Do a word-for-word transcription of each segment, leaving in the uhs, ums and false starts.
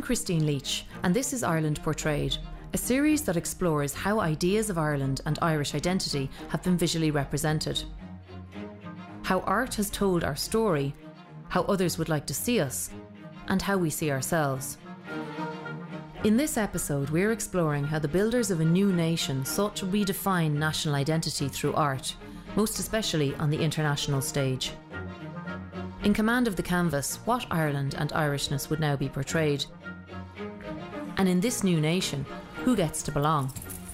Christine Leach, and this is Ireland Portrayed, a series that explores how ideas of Ireland and Irish identity have been visually represented. How art has told our story, how others would like to see us, and how we see ourselves. In this episode, we're exploring how the builders of a new nation sought to redefine national identity through art, most especially on the international stage. In command of the canvas, what Ireland and Irishness would now be portrayed. And in this new nation, who gets to belong?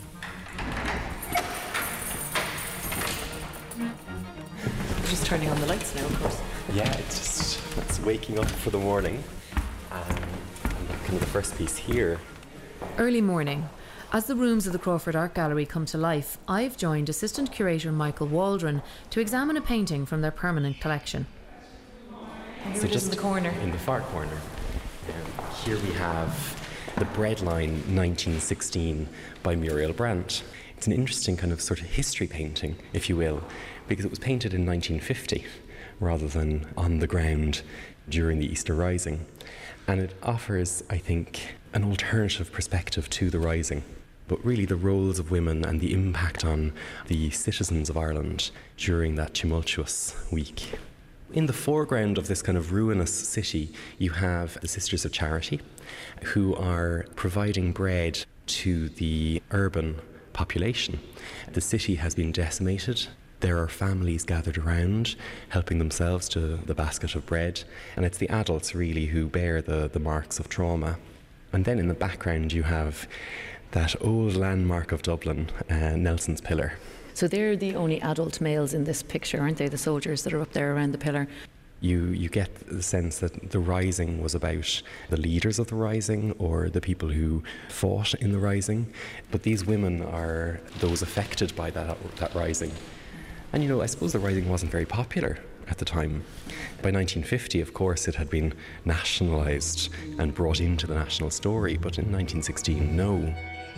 We're just turning on the lights now, of course. Yeah, it's just it's waking up for the morning. Um, and kind of the first piece here. Early morning. As the rooms of the Crawford Art Gallery come to life, I've joined assistant curator Michael Waldron to examine a painting from their permanent collection. Here So it is just in the corner. In the far corner. Um, here we have The Breadline nineteen sixteen by Muriel Brandt. It's an interesting kind of sort of history painting, if you will, because it was painted in nineteen fifty rather than on the ground during the Easter Rising. And it offers, I think, an alternative perspective to the Rising, but really the roles of women and the impact on the citizens of Ireland during that tumultuous week. In the foreground of this kind of ruinous city, you have the Sisters of Charity, who are providing bread to the urban population. The city has been decimated. There are families gathered around, helping themselves to the basket of bread, and it's the adults really who bear the, the marks of trauma. And then in the background you have that old landmark of Dublin, uh, Nelson's Pillar. So they're the only adult males in this picture, aren't they? The soldiers that are up there around the pillar. You you get the sense that the Rising was about the leaders of the Rising or the people who fought in the Rising. But these women are those affected by that, that Rising. And, you know, I suppose the Rising wasn't very popular at the time. By nineteen fifty, of course, it had been nationalised and brought into the national story. But in nineteen sixteen, no.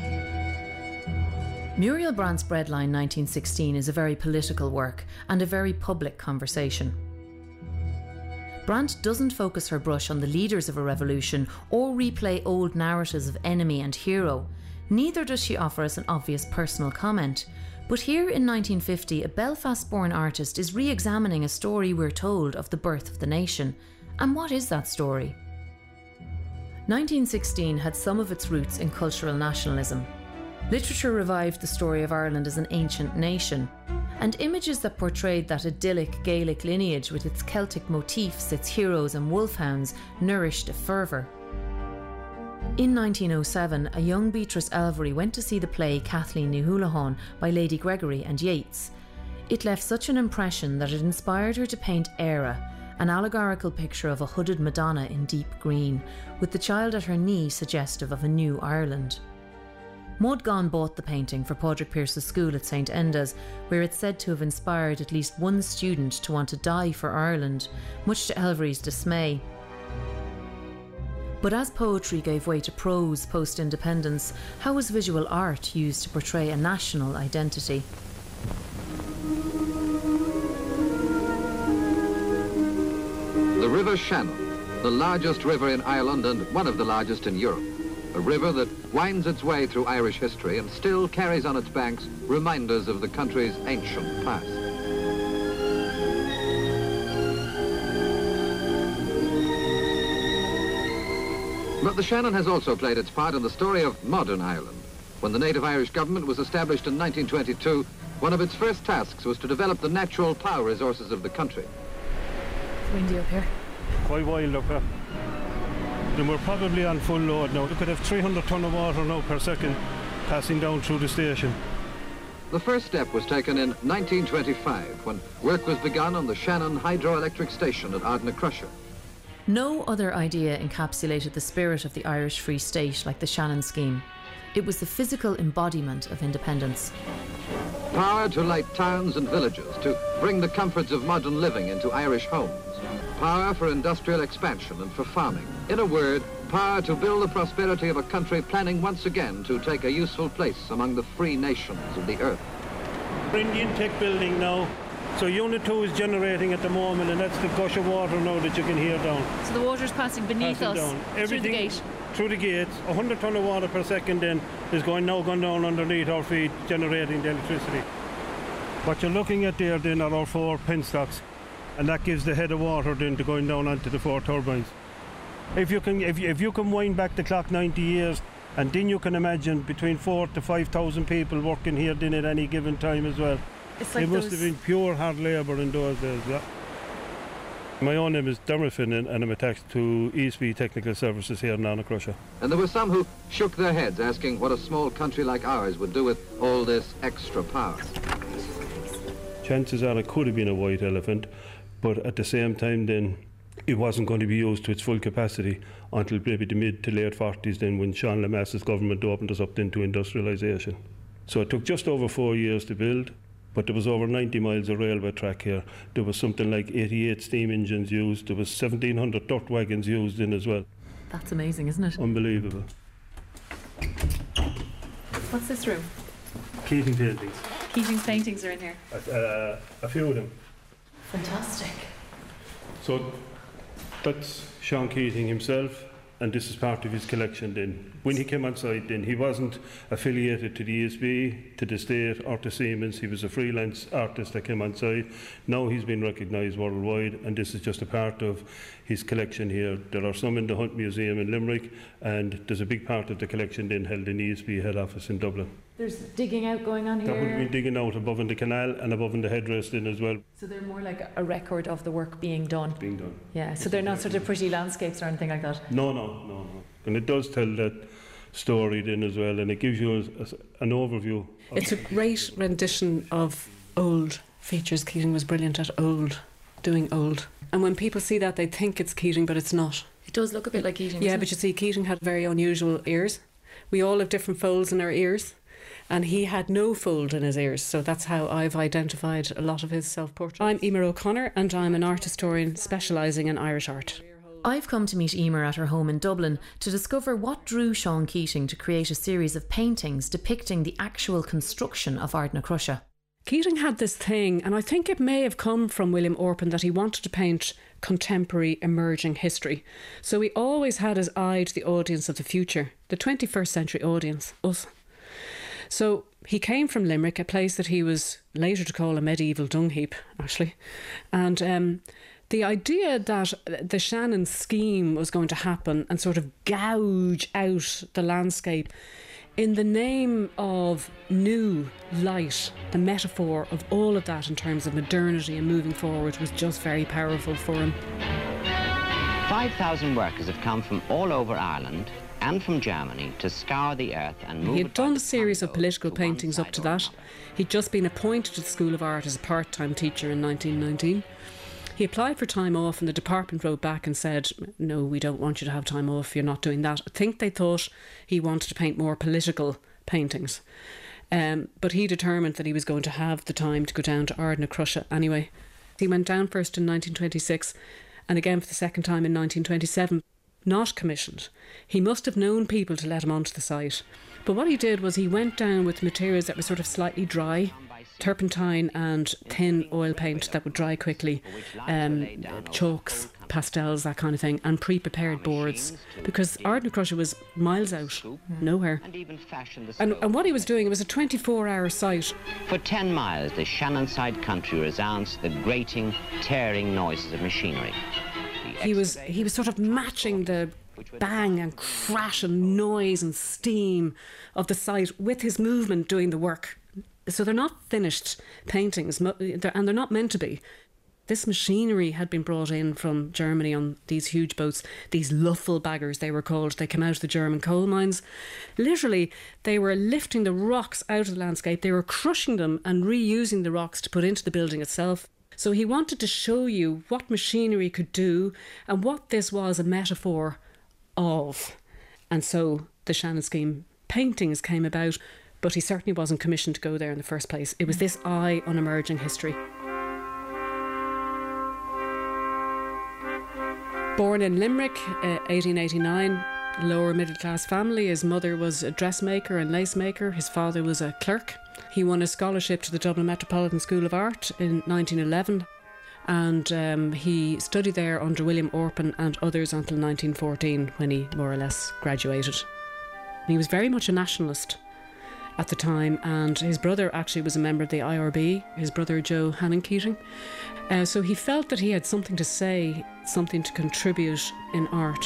Muriel Brandt's Breadline nineteen sixteen is a very political work and a very public conversation. Brandt doesn't focus her brush on the leaders of a revolution or replay old narratives of enemy and hero. Neither does she offer us an obvious personal comment. But here in nineteen fifty, a Belfast-born artist is re-examining a story we're told of the birth of the nation. And what is that story? nineteen sixteen had some of its roots in cultural nationalism. Literature revived the story of Ireland as an ancient nation, and images that portrayed that idyllic Gaelic lineage with its Celtic motifs, its heroes and wolfhounds nourished a fervour. In nineteen oh seven, a young Beatrice Elvery went to see the play Kathleen Ní Húlaháin by Lady Gregory and Yeats. It left such an impression that it inspired her to paint Éire, an allegorical picture of a hooded Madonna in deep green, with the child at her knee suggestive of a new Ireland. Maud Gonne bought the painting for Padraig Pearse's school at Saint Enda's, where it's said to have inspired at least one student to want to die for Ireland, much to Elvery's dismay. But as poetry gave way to prose post-independence, how was visual art used to portray a national identity? The River Shannon, the largest river in Ireland and one of the largest in Europe. A river that winds its way through Irish history and still carries on its banks reminders of the country's ancient past. But the Shannon has also played its part in the story of modern Ireland. When the native Irish government was established in nineteen twenty-two, one of its first tasks was to develop the natural power resources of the country. It's windy up here. Quite wild up here. And we're probably on full load now. We could have three hundred tonne of water now per second passing down through the station. The first step was taken in nineteen twenty-five when work was begun on the Shannon hydroelectric station at Ardnacrusher. No other idea encapsulated the spirit of the Irish Free State like the Shannon scheme. It was the physical embodiment of independence. Power to light towns and villages, to bring the comforts of modern living into Irish homes. Power for industrial expansion and for farming. In a word, power to build the prosperity of a country planning once again to take a useful place among the free nations of the earth. We're in the intake building now. So Unit two is generating at the moment, and that's the gush of water now that you can hear down. So the water's passing beneath passing us down. through the Everything gate? through the gates. one hundred tonne of water per second then is going now going down underneath our feet, generating the electricity. What you're looking at there then are our four penstocks, and that gives the head of water then to going down onto the four turbines. If you can, if you, if you can wind back the clock ninety years, and then you can imagine between four to five thousand people working here then at any given time as well. It's like it must those... have been pure hard labour in those days. Yeah. My own name is Dermot Finnan, and I'm attached to E S B Technical Services here in Annacrusha. And there were some who shook their heads asking what a small country like ours would do with all this extra power. Chances are it could have been a white elephant, but at the same time then it wasn't going to be used to its full capacity until maybe the mid to late forties then, when Sean Lemass's government opened us up into industrialisation. So it took just over four years to build, but there was over ninety miles of railway track here. There was something like eighty-eight steam engines used. There was seventeen hundred dirt wagons used in as well. That's amazing, isn't it? Unbelievable. What's this room? Keating paintings. Keating's paintings are in here. Uh, a few of them. Fantastic. So that's Sean Keating himself, and this is part of his collection then. When he came on site then, he wasn't affiliated to the E S B, to the state or to Siemens. He was a freelance artist that came on site. Now he's been recognised worldwide, and this is just a part of his collection here. There are some in the Hunt Museum in Limerick, and there's a big part of the collection then held in the E S B head office in Dublin. There's digging out going on here. That would be digging out above in the canal and above in the headrest in as well. So they're more like a record of the work being done. Being done. Yeah, so they're not sort of pretty landscapes or anything like that? No, no, no, no. And it does tell that story then as well, and it gives you a, a, an overview. It's a great rendition of old features. Keating was brilliant at old, doing old. And when people see that, they think it's Keating, but it's not. It does look a bit like Keating. Yeah, but you see, Keating had very unusual ears. We all have different folds in our ears, and he had no fold in his ears, so that's how I've identified a lot of his self-portraits. I'm Emer O'Connor, and I'm an art historian specialising in Irish art. I've come to meet Emer at her home in Dublin to discover what drew Sean Keating to create a series of paintings depicting the actual construction of Ardnacrusha. Keating had this thing, and I think it may have come from William Orpen, that he wanted to paint contemporary emerging history. So he always had his eye to the audience of the future, the twenty-first century audience, us. So he came from Limerick, a place that he was later to call a medieval dung heap, actually. And um, the idea that the Shannon scheme was going to happen and sort of gouge out the landscape in the name of new light, the metaphor of all of that in terms of modernity and moving forward, was just very powerful for him. five thousand workers have come from all over Ireland and from Germany to scour the earth and move. He had done a series of political paintings up to that. He'd just been appointed to the School of Art as a part-time teacher in nineteen nineteen. He applied for time off, and the department wrote back and said, no, we don't want you to have time off, you're not doing that. I think they thought he wanted to paint more political paintings. Um, but he determined that he was going to have the time to go down to Ardnacrusha anyway. He went down first in nineteen twenty-six and again for the second time in nineteen twenty-seven, not commissioned. He must have known people to let him onto the site. But what he did was he went down with materials that were sort of slightly dry, turpentine and thin oil paint that would dry quickly, um, chalks, pastels, that kind of thing, and pre-prepared boards, because Ardnacrusha was miles out, nowhere. And, and what he was doing, it was a twenty-four hour site. For ten miles, the Shannonside country resounds to the grating, tearing noises of machinery. He was, he was sort of matching the bang and crash and noise and steam of the site with his movement doing the work. So they're not finished paintings, and they're not meant to be. This machinery had been brought in from Germany on these huge boats, these Luffelbaggers they were called. They came out of the German coal mines. Literally, they were lifting the rocks out of the landscape. They were crushing them and reusing the rocks to put into the building itself. So he wanted to show you what machinery could do and what this was a metaphor of. And so the Shannon Scheme paintings came about, but he certainly wasn't commissioned to go there in the first place. It was this eye on emerging history. Born in Limerick, uh, eighteen eighty-nine, lower middle class family. His mother was a dressmaker and lace maker. His father was a clerk. He won a scholarship to the Dublin Metropolitan School of Art in nineteen eleven. and um, he studied there under William Orpen and others until nineteen fourteen, when he more or less graduated. He was very much a nationalist at the time, and his brother actually was a member of the I R B, his brother Joe Hannon Keating. Uh, so he felt that he had something to say, something to contribute in art.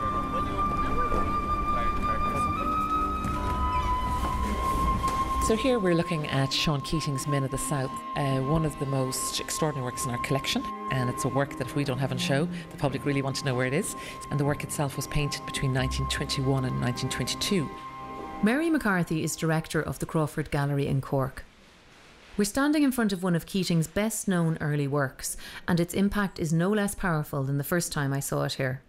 So here we're looking at Sean Keating's Men of the South, uh, one of the most extraordinary works in our collection, and it's a work that if we don't have on show, the public really want to know where it is. And the work itself was painted between nineteen twenty-one and nineteen twenty-two. Mary McCarthy is director of the Crawford Gallery in Cork. We're standing in front of one of Keating's best known early works, and its impact is no less powerful than the first time I saw it here.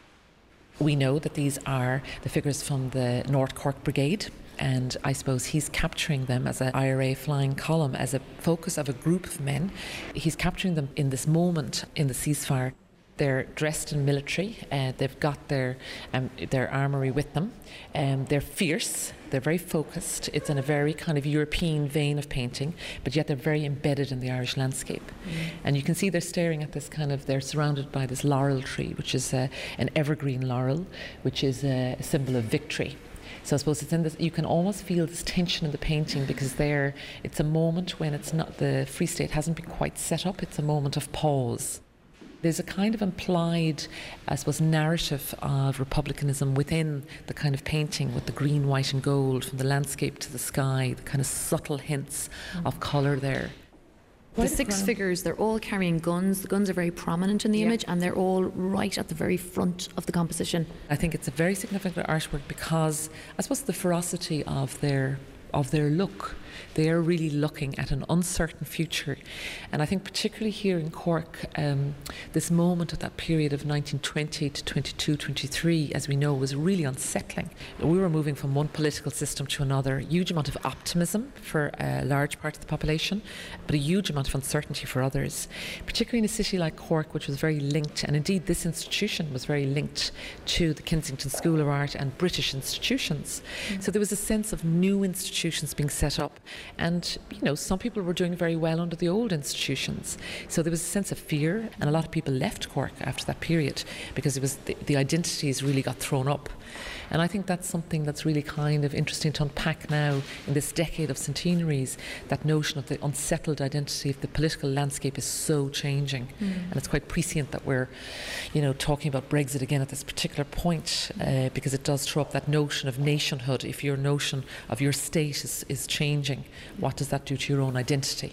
We know that these are the figures from the North Cork Brigade, and I suppose he's capturing them as an I R A flying column, as a focus of a group of men. He's capturing them in this moment in the ceasefire. They're dressed in military, uh, they've got their um, their armoury with them, um, they're fierce, they're very focused. It's in a very kind of European vein of painting, but yet they're very embedded in the Irish landscape. Mm. And you can see they're staring at this kind of, they're surrounded by this laurel tree, which is uh, an evergreen laurel, which is a symbol of victory. So I suppose it's in this, you can almost feel this tension in the painting, because there, it's a moment when it's not, the Free State hasn't been quite set up, it's a moment of pause. There's a kind of implied, I suppose, narrative of republicanism within the kind of painting, with the green, white and gold from the landscape to the sky, the kind of subtle hints mm. of colour there. The six figures, they're all carrying guns. The guns are very prominent in the yeah. image, and they're all right at the very front of the composition. I think it's a very significant artwork because I suppose the ferocity of their of their look. They are really looking at an uncertain future. And I think particularly here in Cork, um, this moment of that period of nineteen twenty to twenty-two, twenty-three, as we know, was really unsettling. We were moving from one political system to another, a huge amount of optimism for a large part of the population, but a huge amount of uncertainty for others, particularly in a city like Cork, which was very linked, and indeed this institution was very linked to the Kensington School of Art and British institutions. Mm. So there was a sense of new institutions being set up. And, you know, some people were doing very well under the old institutions. So there was a sense of fear, and a lot of people left Cork after that period because it was the, the identities really got thrown up. And I think that's something that's really kind of interesting to unpack now in this decade of centenaries, that notion of the unsettled identity of the political landscape is so changing. Mm. And it's quite prescient that we're, you know, talking about Brexit again at this particular point, uh, because it does throw up that notion of nationhood. If your notion of your state is, is changing, what does that do to your own identity?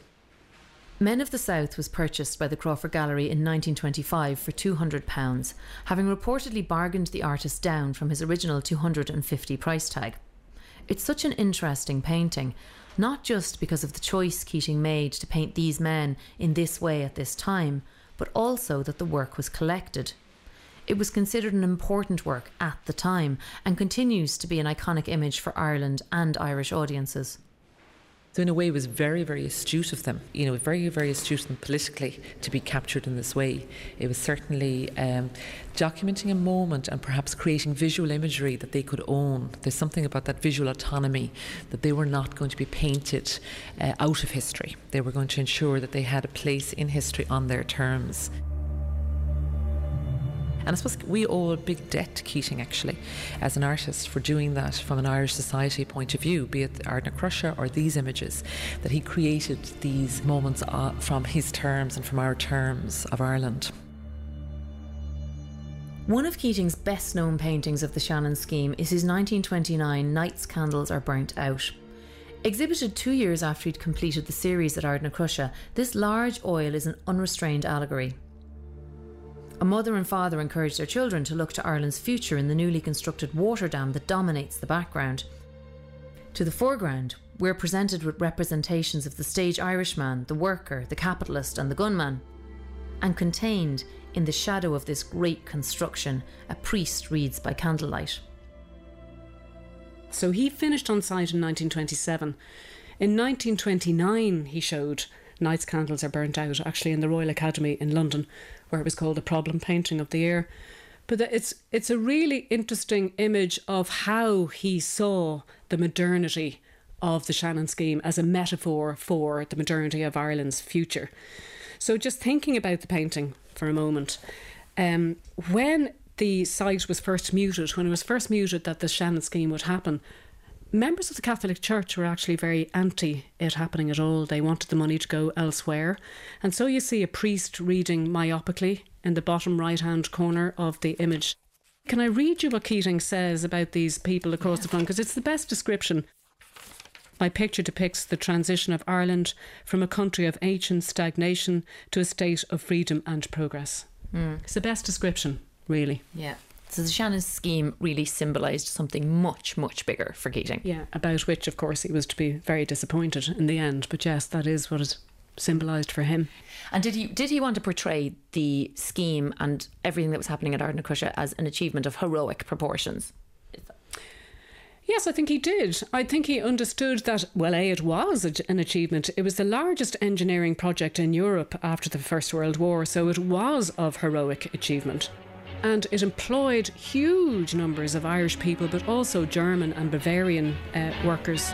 Men of the South was purchased by the Crawford Gallery in nineteen twenty-five for two hundred pounds, having reportedly bargained the artist down from his original two hundred fifty price tag. It's such an interesting painting, not just because of the choice Keating made to paint these men in this way at this time, but also that the work was collected. It was considered an important work at the time and continues to be an iconic image for Ireland and Irish audiences. So in a way it was very, very astute of them, you know, very, very astute of them politically to be captured in this way. It was certainly um, documenting a moment and perhaps creating visual imagery that they could own. There's something about that visual autonomy, that they were not going to be painted uh, out of history. They were going to ensure that they had a place in history on their terms. And I suppose we owe a big debt to Keating, actually, as an artist, for doing that from an Irish society point of view, be it Ardna Crusher or these images, that he created these moments uh, from his terms and from our terms of Ireland. One of Keating's best known paintings of the Shannon scheme is his nineteen twenty-nine Night's Candles Are Burnt Out. Exhibited two years after he'd completed the series at Ardna Crusher, this large oil is an unrestrained allegory. A mother and father encourage their children to look to Ireland's future in the newly constructed water dam that dominates the background. To the foreground, we're presented with representations of the stage Irishman, the worker, the capitalist and the gunman. And contained in the shadow of this great construction, a priest reads by candlelight. So he finished on site in nineteen twenty-seven. In nineteen twenty-nine he showed Night's Candles Are Burnt Out, actually in the Royal Academy in London, where it was called a problem painting of the year. But it's it's a really interesting image of how he saw the modernity of the Shannon scheme as a metaphor for the modernity of Ireland's future. So just thinking about the painting for a moment, um, when the site was first muted, when it was first muted that the Shannon scheme would happen, members of the Catholic Church were actually very anti it happening at all. They wanted the money to go elsewhere. And so you see a priest reading myopically in the bottom right-hand corner of the image. Can I read you what Keating says about these people across the front? Because it's the best description. My picture depicts the transition of Ireland from a country of ancient stagnation to a state of freedom and progress. Mm. It's the best description, really. Yeah. So the Shannon scheme really symbolised something much, much bigger for Keating. Yeah, about which, of course, he was to be very disappointed in the end. But yes, that is what it symbolised for him. And did he did he want to portray the scheme and everything that was happening at Ardna Crusha as an achievement of heroic proportions? Yes, I think he did. I think he understood that, well, A, it was an achievement. It was the largest engineering project in Europe after the First World War, so it was of heroic achievement. And it employed huge numbers of Irish people, but also German and Bavarian uh, workers.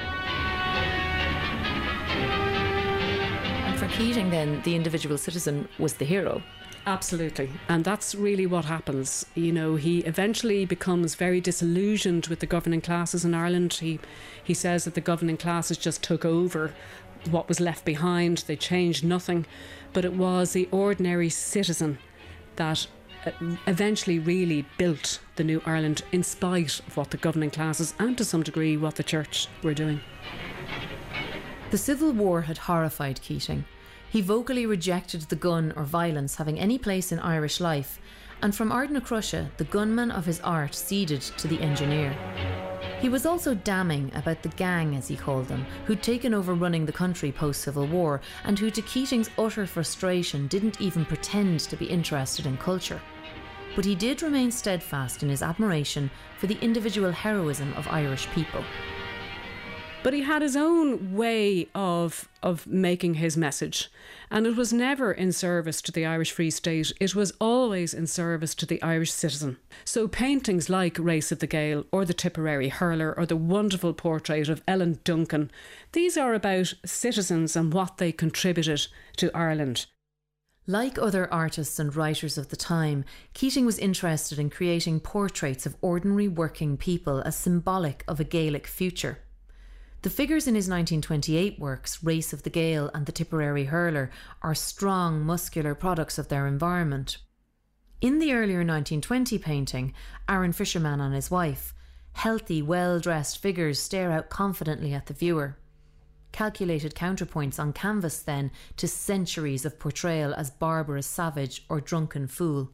And for Keating, then, the individual citizen was the hero. Absolutely. And that's really what happens. You know, he eventually becomes very disillusioned with the governing classes in Ireland. He, he says that the governing classes just took over what was left behind. They changed nothing. But it was the ordinary citizen that eventually really built the new Ireland in spite of what the governing classes and to some degree what the church were doing. The Civil War had horrified Keating. He vocally rejected the gun or violence having any place in Irish life, and from Ardna Crusha, the gunman of his art ceded to the engineer. He was also damning about the gang, as he called them, who'd taken over running the country post-Civil War and who, to Keating's utter frustration, didn't even pretend to be interested in culture. But he did remain steadfast in his admiration for the individual heroism of Irish people. But he had his own way of of making his message, and it was never in service to the Irish Free State. It was always in service to the Irish citizen. So paintings like Race of the Gael or the Tipperary Hurler or the wonderful portrait of Ellen Duncan, these are about citizens and what they contributed to Ireland. Like other artists and writers of the time, Keating was interested in creating portraits of ordinary working people as symbolic of a Gaelic future. The figures in his nineteen twenty-eight works, Race of the Gael and the Tipperary Hurler, are strong, muscular products of their environment. In the earlier nineteen twenty painting, Aaron Fisherman and his wife, healthy, well-dressed figures stare out confidently at the viewer. Calculated counterpoints on canvas, then, to centuries of portrayal as barbarous savage or drunken fool.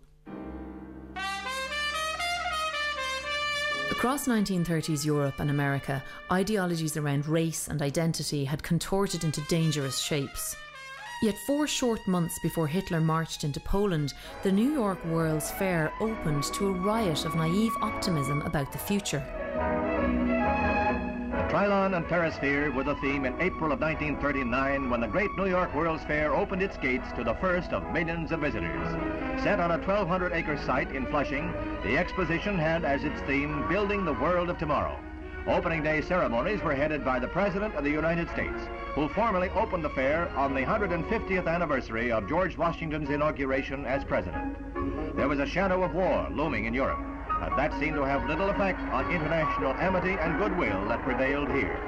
Across nineteen thirties Europe and America, ideologies around race and identity had contorted into dangerous shapes. Yet four short months before Hitler marched into Poland, the New York World's Fair opened to a riot of naive optimism about the future. Trilon and Perisphere were the theme in April of nineteen thirty-nine when the great New York World's Fair opened its gates to the first of millions of visitors. Set on a twelve hundred acre site in Flushing, the exposition had as its theme, Building the World of Tomorrow. Opening day ceremonies were headed by the President of the United States, who formally opened the fair on the one hundred fiftieth anniversary of George Washington's inauguration as president. There was a shadow of war looming in Europe, but that seemed to have little effect on international amity and goodwill that prevailed here.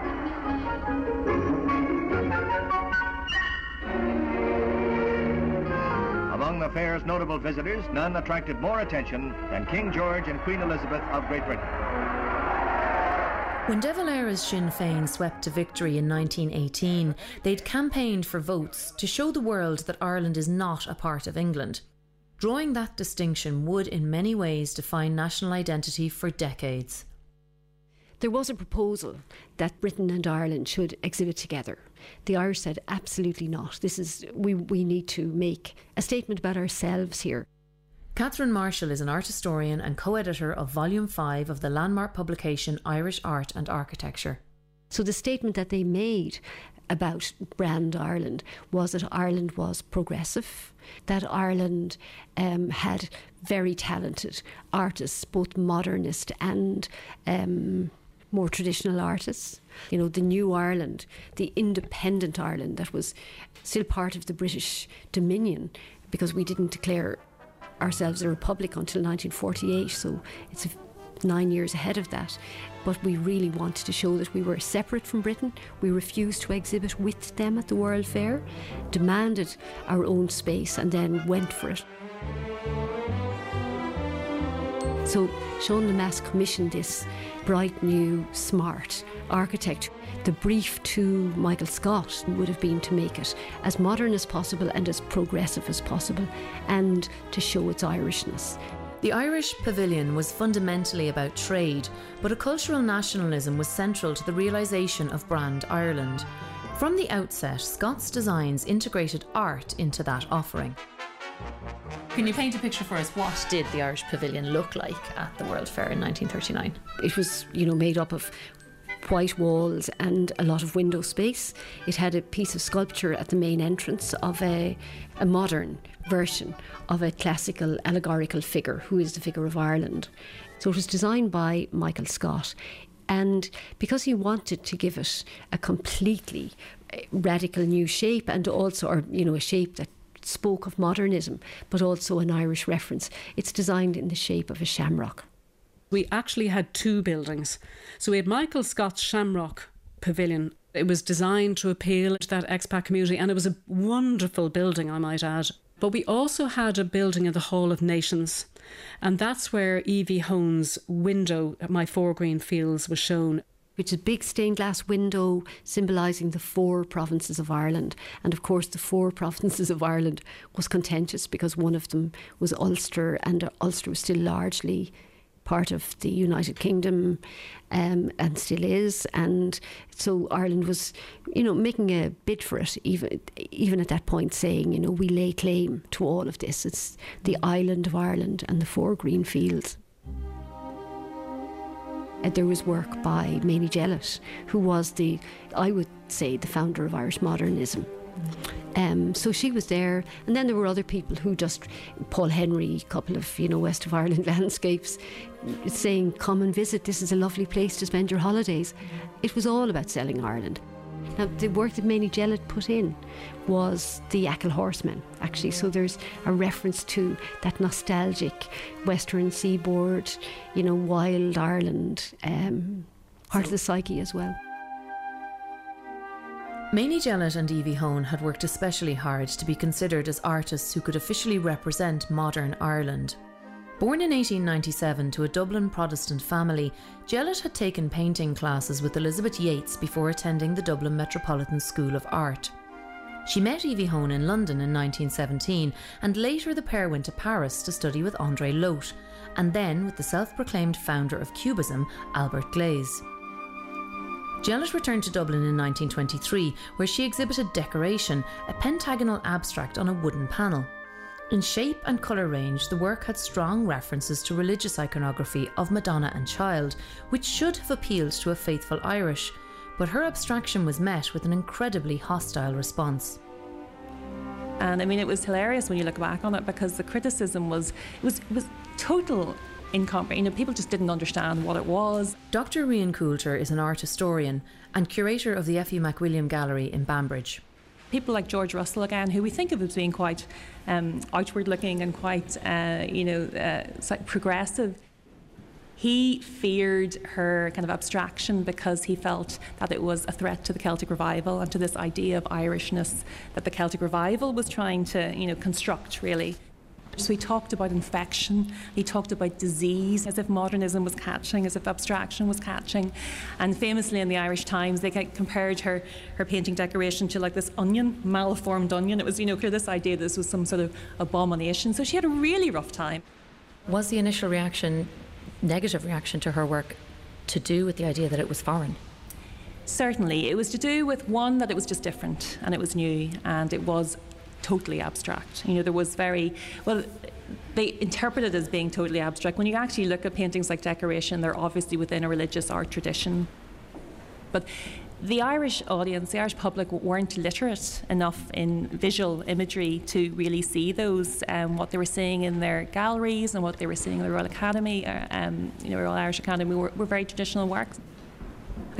Among the fair's notable visitors, none attracted more attention than King George and Queen Elizabeth of Great Britain. When De Valera's Sinn Féin swept to victory in nineteen eighteen, they'd campaigned for votes to show the world that Ireland is not a part of England. Drawing that distinction would in many ways define national identity for decades. There was a proposal that Britain and Ireland should exhibit together. The Irish said absolutely not. This is we, we need to make a statement about ourselves here. Catherine Marshall is an art historian and co-editor of Volume five of the landmark publication Irish Art and Architecture. So the statement that they made about Brand Ireland was that Ireland was progressive, that Ireland um, had very talented artists, both modernist and um, more traditional artists. You know, the new Ireland, the independent Ireland that was still part of the British Dominion, because we didn't declare ourselves a republic until nineteen forty-eight, so it's nine years ahead of that. But we really wanted to show that we were separate from Britain. We refused to exhibit with them at the World Fair, demanded our own space, and then went for it. So Sean Lemass commissioned this bright, new, smart architect. The brief to Michael Scott would have been to make it as modern as possible and as progressive as possible, and to show its Irishness. The Irish Pavilion was fundamentally about trade, but a cultural nationalism was central to the realisation of Brand Ireland. From the outset, Scott's designs integrated art into that offering. Can you paint a picture for us? What did the Irish Pavilion look like at the World Fair in nineteen thirty-nine? It was, you know, made up of white walls and a lot of window space. It had a piece of sculpture at the main entrance of a, a modern version of a classical allegorical figure, who is the figure of Ireland. So it was designed by Michael Scott, and because he wanted to give it a completely radical new shape, and also, or you know, a shape that spoke of modernism but also an Irish reference, it's designed in the shape of a shamrock. We actually had two buildings. So we had Michael Scott's Shamrock Pavilion. It was designed to appeal to that expat community, and it was a wonderful building, I might add. But we also had a building in the Hall of Nations, and that's where Evie Hone's window, My Four Green Fields, was shown. Which is a big stained glass window symbolising the four provinces of Ireland. And of course the four provinces of Ireland was contentious, because one of them was Ulster, and Ulster was still largely part of the United Kingdom, um, and still is, and so Ireland was, you know, making a bid for it, even even at that point, saying, you know, we lay claim to all of this. It's the island of Ireland and the four green fields. And there was work by Mamie Jellett, who was the, I would say, the founder of Irish modernism. Um, so she was there, and then there were other people who just, Paul Henry, a couple of, you know, West of Ireland landscapes, saying, come and visit, this is a lovely place to spend your holidays. It was all about selling Ireland. Now, the work that Mamie Jellett put in was the Achill Horsemen, actually, so there's a reference to that nostalgic western seaboard, you know, wild Ireland, um, part of the psyche as well. Mamie Jellett and Evie Hone had worked especially hard to be considered as artists who could officially represent modern Ireland. Born in eighteen ninety-seven to a Dublin Protestant family, Jellett had taken painting classes with Elizabeth Yates before attending the Dublin Metropolitan School of Art. She met Evie Hone in London in nineteen seventeen, and later the pair went to Paris to study with André Lotte, and then with the self-proclaimed founder of Cubism, Albert Glaze. Jellett returned to Dublin in nineteen twenty-three, where she exhibited Decoration, a pentagonal abstract on a wooden panel. In shape and colour range, the work had strong references to religious iconography of Madonna and Child, which should have appealed to a faithful Irish, but her abstraction was met with an incredibly hostile response. And I mean, it was hilarious when you look back on it, because the criticism was, it was, it was total incomprehensible. You know, people just didn't understand what it was. Doctor Rian Coulter is an art historian and curator of the F U MacWilliam Gallery in Banbridge. People like George Russell, again, who we think of as being quite um, outward-looking and quite, uh, you know, uh, progressive. He feared her kind of abstraction because he felt that it was a threat to the Celtic Revival and to this idea of Irishness that the Celtic Revival was trying to, you know, construct, really. So he talked about infection, he talked about disease, as if modernism was catching, as if abstraction was catching. And famously in the Irish Times, they compared her, her painting Decoration to like this onion, malformed onion. It was, you know, clear this idea that this was some sort of abomination. So she had a really rough time. Was the initial reaction, negative reaction to her work, to do with the idea that it was foreign? Certainly. It was to do with, one, that it was just different and it was new and it was totally abstract. You know, there was very, well, they interpret it as being totally abstract. When you actually look at paintings like Decoration, they're obviously within a religious art tradition. But the Irish audience, the Irish public, weren't literate enough in visual imagery to really see those, um, what they were seeing in their galleries and what they were seeing in the Royal Academy, uh, um, you know, Royal Irish Academy, were, were very traditional works.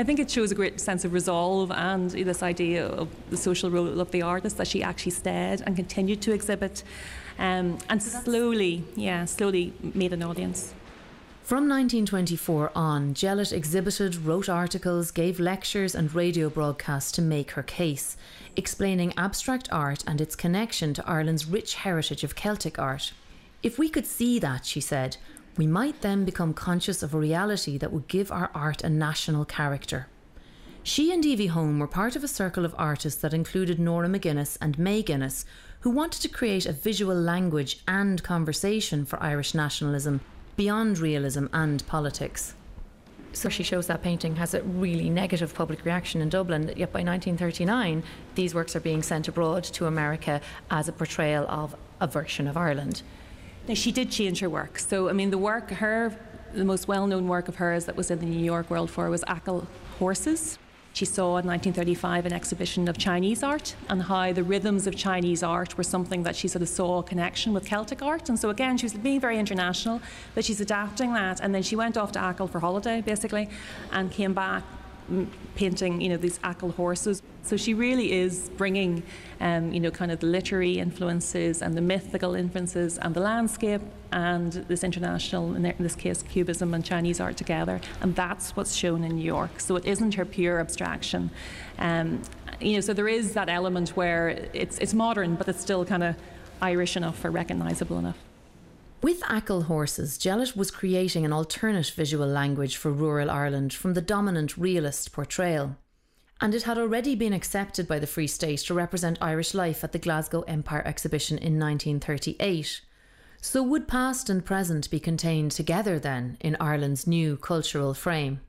I think it shows a great sense of resolve and this idea of the social role of the artist, that she actually stayed and continued to exhibit, um, and slowly, yeah, slowly made an audience. From nineteen twenty-four on, Jellett exhibited, wrote articles, gave lectures and radio broadcasts to make her case, explaining abstract art and its connection to Ireland's rich heritage of Celtic art. If we could see that, she said, we might then become conscious of a reality that would give our art a national character. She and Evie Home were part of a circle of artists that included Nora McGuinness and May Guinness, who wanted to create a visual language and conversation for Irish nationalism beyond realism and politics. So she shows that painting has a really negative public reaction in Dublin, yet by nineteen thirty-nine these works are being sent abroad to America as a portrayal of a version of Ireland. Now, she did change her work. So, I mean, the work, her, the most well-known work of hers that was in the New York World Fair was Achill Horses. She saw in nineteen thirty-five an exhibition of Chinese art and how the rhythms of Chinese art were something that she sort of saw a connection with Celtic art. And so again, she was being very international, but she's adapting that. And then she went off to Achill for holiday, basically, and came back painting, you know, these Achill horses. So she really is bringing, um, you know, kind of the literary influences and the mythical influences and the landscape and this international, in this case, Cubism and Chinese art together. And that's what's shown in New York. So it isn't her pure abstraction. Um, you know, so there is that element where it's it's modern, but it's still kind of Irish enough or recognisable enough. With Achill Horses, Jellett was creating an alternate visual language for rural Ireland from the dominant realist portrayal. And it had already been accepted by the Free State to represent Irish life at the Glasgow Empire Exhibition in nineteen thirty-eight. So would past and present be contained together then in Ireland's new cultural frame?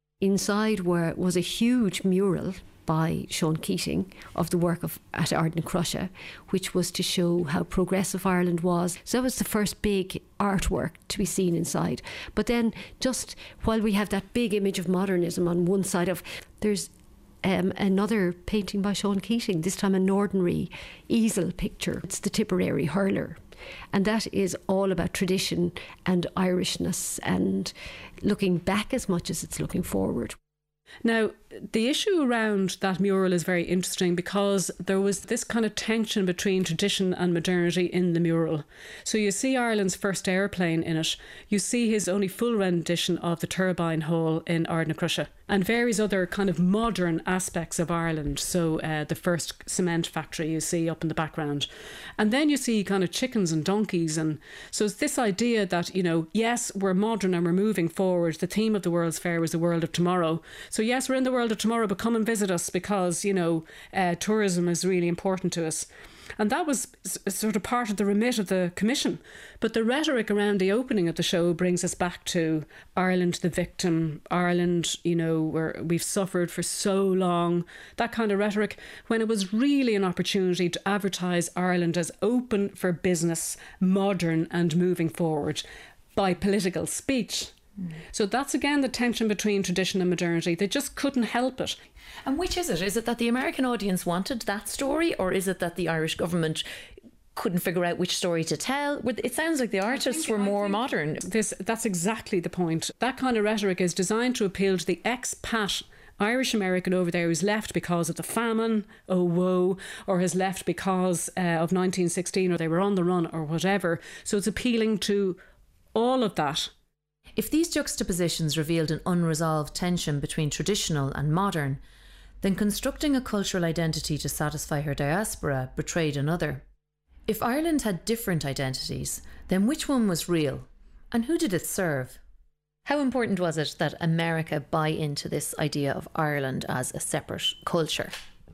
Inside were, was a huge mural by Sean Keating of the work of at Ardnacrusha, which was to show how progressive Ireland was. So that was the first big artwork to be seen inside. But then just while we have that big image of modernism on one side of, there's um, another painting by Sean Keating, this time an ordinary easel picture. It's the Tipperary Hurler. And that is all about tradition and Irishness and looking back as much as it's looking forward. Now, the issue around that mural is very interesting because there was this kind of tension between tradition and modernity in the mural. So you see Ireland's first airplane in it. You see his only full rendition of the turbine hall in Ardnacrusha and various other kind of modern aspects of Ireland. So uh, the first cement factory you see up in the background. And then you see kind of chickens and donkeys. And so it's this idea that, you know, yes, we're modern and we're moving forward. The theme of the World's Fair was the world of tomorrow. So yes, we're in the world of tomorrow, but come and visit us because, you know, uh, tourism is really important to us. And that was s- sort of part of the remit of the commission. But the rhetoric around the opening of the show brings us back to Ireland, the victim, Ireland, you know, where we've suffered for so long, that kind of rhetoric, when it was really an opportunity to advertise Ireland as open for business, modern and moving forward by political speech. So that's again the tension between tradition and modernity. They just couldn't help it. And which is it? Is it that the American audience wanted that story, or is it that the Irish government couldn't figure out which story to tell? It sounds like the artists think, were more modern. This, that's exactly the point. That kind of rhetoric is designed to appeal to the expat Irish American over there who's left because of the famine, oh woe, or has left because uh, of nineteen sixteen, or they were on the run or whatever. So it's appealing to all of that. If these juxtapositions revealed an unresolved tension between traditional and modern, then constructing a cultural identity to satisfy her diaspora betrayed another. If Ireland had different identities, then which one was real? And who did it serve? How important was it that America buy into this idea of Ireland as a separate culture?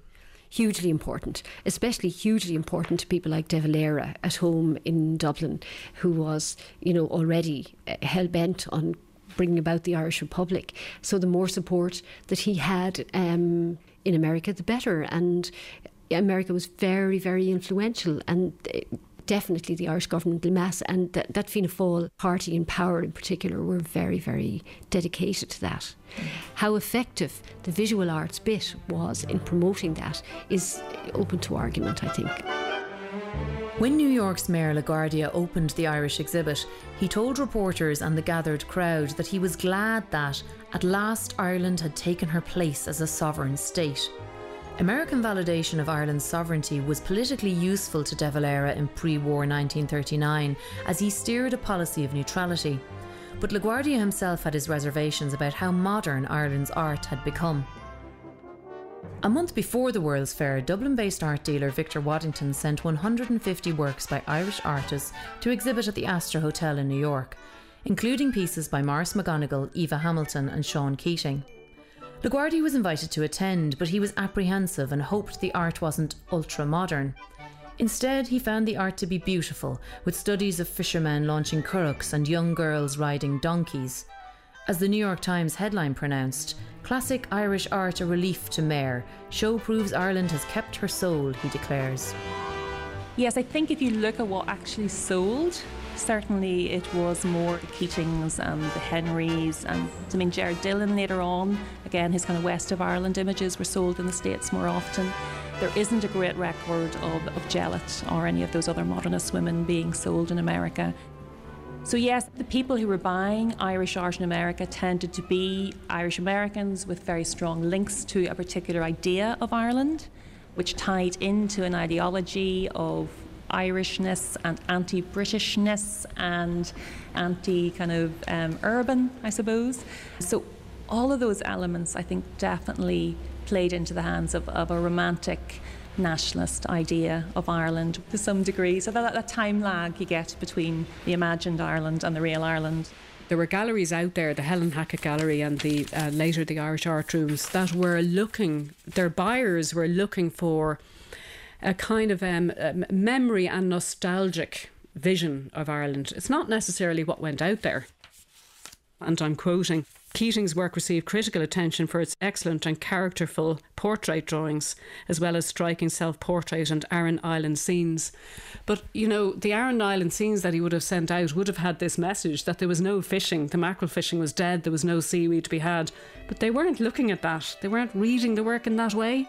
Hugely important, especially hugely important to people like De Valera at home in Dublin, who was, you know, already hell-bent on bringing about the Irish Republic. So the more support that he had um, in America, the better. And America was very, very influential, and definitely the Irish government, en masse, and that, that Fianna Fáil party in power in particular were very, very dedicated to that. Mm. How effective the visual arts bit was in promoting that is open to argument, I think. When New York's Mayor LaGuardia opened the Irish exhibit, he told reporters and the gathered crowd that he was glad that, at last, Ireland had taken her place as a sovereign state. American validation of Ireland's sovereignty was politically useful to De Valera in pre-war nineteen thirty-nine, as he steered a policy of neutrality. But LaGuardia himself had his reservations about how modern Ireland's art had become. A month before the World's Fair, Dublin-based art dealer Victor Waddington sent one hundred fifty works by Irish artists to exhibit at the Astor Hotel in New York, including pieces by Maurice McGonigal, Eva Hamilton and Sean Keating. LaGuardia was invited to attend, but he was apprehensive and hoped the art wasn't ultra-modern. Instead, he found the art to be beautiful, with studies of fishermen launching currachs and young girls riding donkeys. As the New York Times headline pronounced, "Classic Irish art a relief to Mayor. Show proves Ireland has kept her soul," he declares. Yes, I think if you look at what actually sold, certainly it was more the Keatings and the Henrys, and I mean Jared Dillon later on, again his kind of West of Ireland images were sold in the States more often. There isn't a great record of, of Jellett or any of those other modernist women being sold in America. So yes, the people who were buying Irish art in America tended to be Irish Americans with very strong links to a particular idea of Ireland, which tied into an ideology of Irishness and anti-Britishness and anti kind of um, urban, I suppose. So all of those elements, I think, definitely played into the hands of, of a romantic nationalist idea of Ireland to some degree. So that, that time lag you get between the imagined Ireland and the real Ireland. There were galleries out there, the Helen Hackett Gallery and the uh, later the Irish Art Rooms, that were looking, their buyers were looking for a kind of um, a memory and nostalgic vision of Ireland. It's not necessarily what went out there. And I'm quoting, Keating's work received critical attention for its excellent and characterful portrait drawings, as well as striking self-portrait and Aran Island scenes. But, you know, the Aran Island scenes that he would have sent out would have had this message that there was no fishing, the mackerel fishing was dead, there was no seaweed to be had. But they weren't looking at that. They weren't reading the work in that way.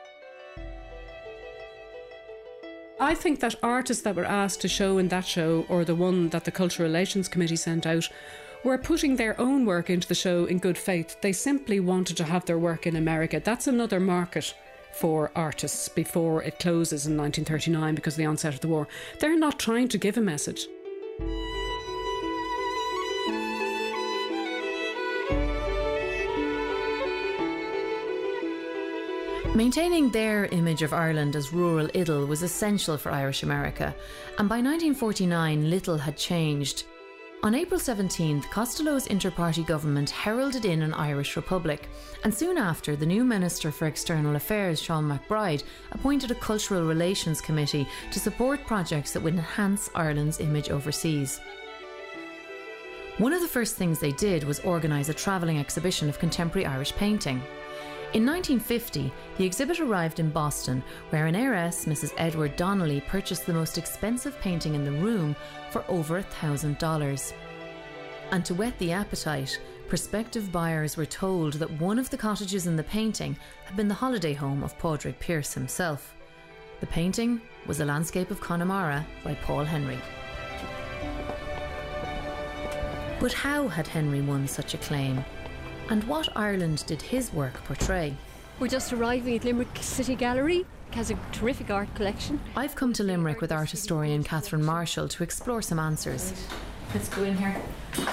I think that artists that were asked to show in that show, or the one that the Cultural Relations Committee sent out, were putting their own work into the show in good faith. They simply wanted to have their work in America. That's another market for artists before it closes in nineteen thirty-nine because of the onset of the war. They're not trying to give a message. Maintaining their image of Ireland as rural idyll was essential for Irish America, and by nineteen forty-nine little had changed. On April seventeenth, Costello's inter-party government heralded in an Irish Republic, and soon after, the new Minister for External Affairs, Sean MacBride, appointed a Cultural Relations Committee to support projects that would enhance Ireland's image overseas. One of the first things they did was organise a travelling exhibition of contemporary Irish painting. In nineteen fifty, the exhibit arrived in Boston, where an heiress, Missus Edward Donnelly, purchased the most expensive painting in the room for over a thousand dollars. And to whet the appetite, prospective buyers were told that one of the cottages in the painting had been the holiday home of Padraig Pearse himself. The painting was a landscape of Connemara by Paul Henry. But how had Henry won such a claim? And what Ireland did his work portray? We're just arriving at Limerick City Gallery. It has a terrific art collection. I've come to Limerick with art historian Catherine Marshall to explore some answers. Let's go in here.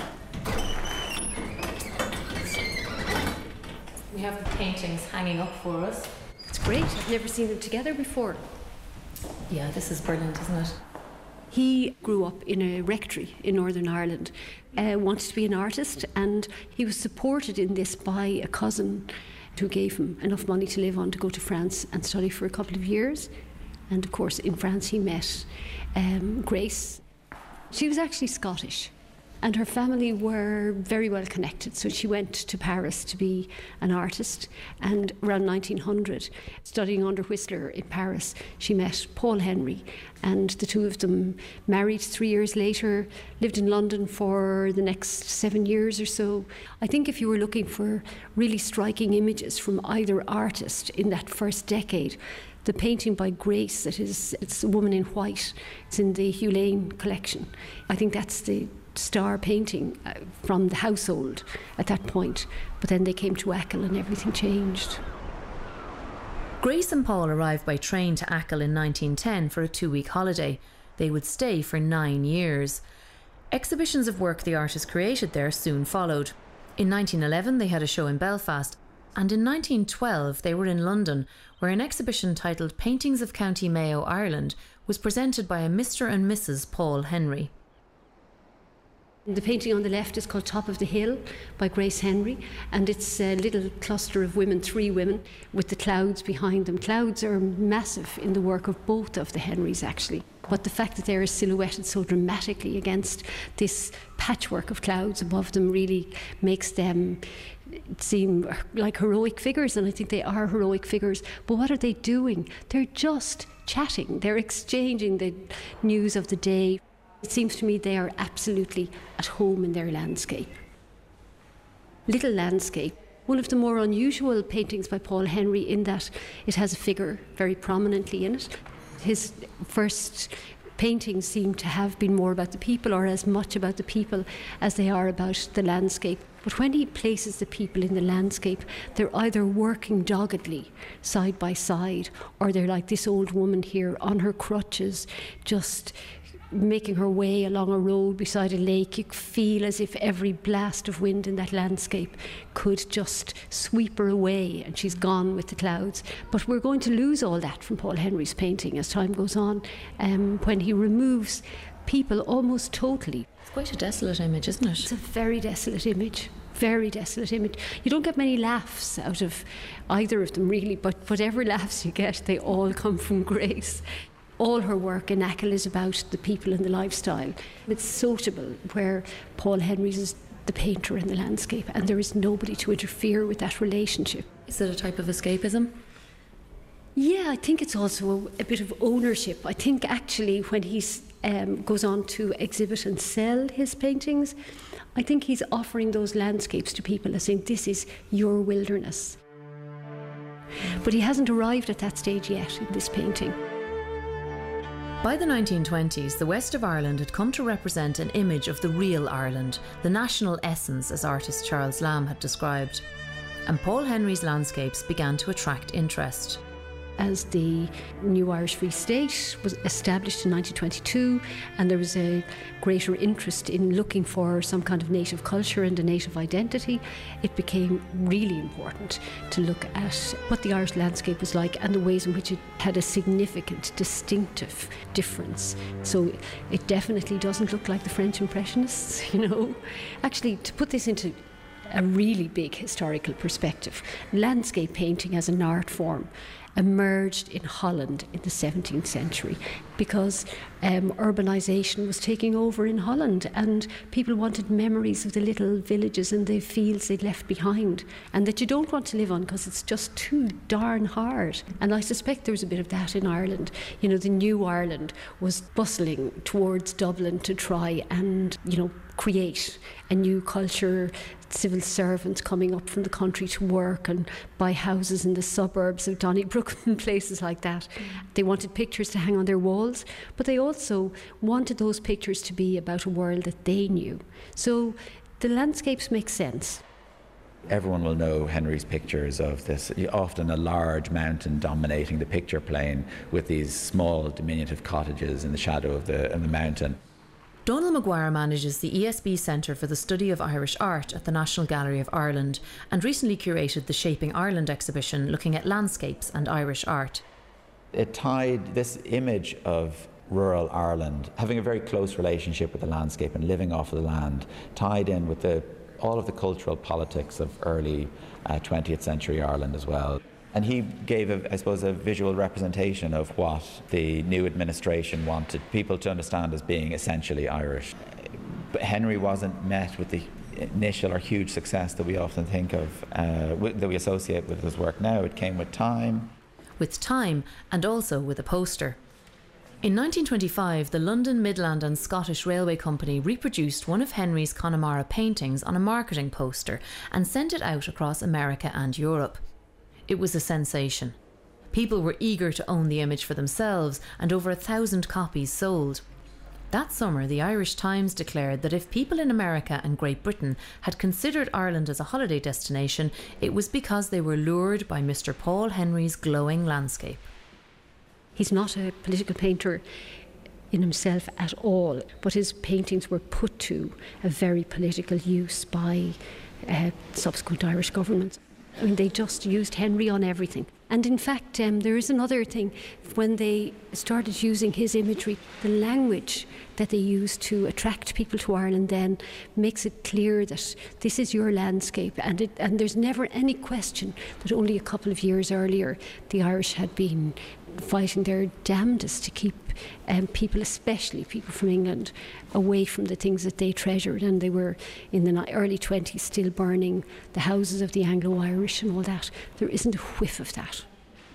We have the paintings hanging up for us. It's great. I've never seen them together before. Yeah, this is brilliant, isn't it? He grew up in a rectory in Northern Ireland, uh, wanted to be an artist, and he was supported in this by a cousin who gave him enough money to live on to go to France and study for a couple of years. And of course, in France, he met um, Grace. She was actually Scottish, and her family were very well connected. So she went to Paris to be an artist, and around nineteen hundred, studying under Whistler in Paris, she met Paul Henry, and the two of them married three years later, lived in London for the next seven years or so. I think if you were looking for really striking images from either artist in that first decade, The painting by Grace, that is, it's a woman in white. It's in the Hugh Lane collection. I think that's the star painting uh, from the household at that point. But then they came to Achill and everything changed. Grace and Paul arrived by train to Achill in nineteen ten for a two-week holiday. They would stay for nine years. Exhibitions of work the artist created there soon followed. In nineteen eleven they had a show in Belfast, and in nineteen twelve they were in London, where an exhibition titled Paintings of County Mayo, Ireland was presented by a Mister and Missus Paul Henry. The painting on the left is called Top of the Hill by Grace Henry, and it's a little cluster of women, three women, with the clouds behind them. Clouds are massive in the work of both of the Henrys, actually. But the fact that they're silhouetted so dramatically against this patchwork of clouds above them really makes them seem like heroic figures, and I think they are heroic figures. But what are they doing? They're just chatting. They're exchanging the news of the day. It seems to me they are absolutely at home in their landscape. Little Landscape, one of the more unusual paintings by Paul Henry in that it has a figure very prominently in it. His first paintings seem to have been more about the people, or as much about the people as they are about the landscape. But when he places the people in the landscape, they're either working doggedly side by side, or they're like this old woman here on her crutches, just making her way along a road beside a lake. You feel as if every blast of wind in that landscape could just sweep her away and she's gone with the clouds. But we're going to lose all that from Paul Henry's painting as time goes on, um, when he removes people almost totally. It's quite a desolate image, isn't it? It's a very desolate image. Very desolate image. You don't get many laughs out of either of them, really, but whatever laughs you get, they all come from Grace. All her work in Achill is about the people and the lifestyle. It's sociable, where Paul Henry's is the painter in the landscape, and there is nobody to interfere with that relationship. Is it a type of escapism? Yeah, I think it's also a, a bit of ownership. I think actually when he um, goes on to exhibit and sell his paintings, I think he's offering those landscapes to people as saying, this is your wilderness. But he hasn't arrived at that stage yet in this painting. By the nineteen twenties, the west of Ireland had come to represent an image of the real Ireland, the national essence, as artist Charles Lamb had described. And Paul Henry's landscapes began to attract interest. As the new Irish Free State was established in nineteen twenty-two, and there was a greater interest in looking for some kind of native culture and a native identity, it became really important to look at what the Irish landscape was like and the ways in which it had a significant, distinctive difference. So it definitely doesn't look like the French Impressionists, you know. Actually, to put this into a really big historical perspective, landscape painting as an art form emerged in Holland in the seventeenth century because um, urbanisation was taking over in Holland, and people wanted memories of the little villages and the fields they'd left behind, and that you don't want to live on because it's just too darn hard. And I suspect there was a bit of that in Ireland. You know, the new Ireland was bustling towards Dublin to try and, you know, create a new culture, civil servants coming up from the country to work and buy houses in the suburbs of Donnybrook and places like that. Mm. They wanted pictures to hang on their walls, but they also wanted those pictures to be about a world that they knew. So the landscapes make sense. Everyone will know Henry's pictures of this, often a large mountain dominating the picture plane with these small diminutive cottages in the shadow of the, of the mountain. Donal Maguire manages the E S B Centre for the Study of Irish Art at the National Gallery of Ireland, and recently curated the Shaping Ireland exhibition looking at landscapes and Irish art. It tied this image of rural Ireland, having a very close relationship with the landscape and living off of the land, tied in with the, all of the cultural politics of early uh, twentieth century Ireland as well. And he gave, a, I suppose, a visual representation of what the new administration wanted people to understand as being essentially Irish. But Henry wasn't met with the initial or huge success that we often think of, uh, that we associate with his work now. It came with time. With time, and also with a poster. In nineteen twenty-five, the London, Midland and Scottish Railway Company reproduced one of Henry's Connemara paintings on a marketing poster and sent it out across America and Europe. It was a sensation. People were eager to own the image for themselves, and over a thousand copies sold. That summer, the Irish Times declared that if people in America and Great Britain had considered Ireland as a holiday destination, it was because they were lured by Mister Paul Henry's glowing landscape. He's not a political painter in himself at all, but his paintings were put to a very political use by uh, subsequent Irish governments. I mean, they just used Henry on everything. And in fact, um, there is another thing. When they started using his imagery, the language that they used to attract people to Ireland then makes it clear that this is your landscape. And, it, and there's never any question that only a couple of years earlier the Irish had been fighting their damnedest to keep um, people, especially people from England, away from the things that they treasured. And they were, in the early twenties, still burning the houses of the Anglo-Irish and all that. There isn't a whiff of that.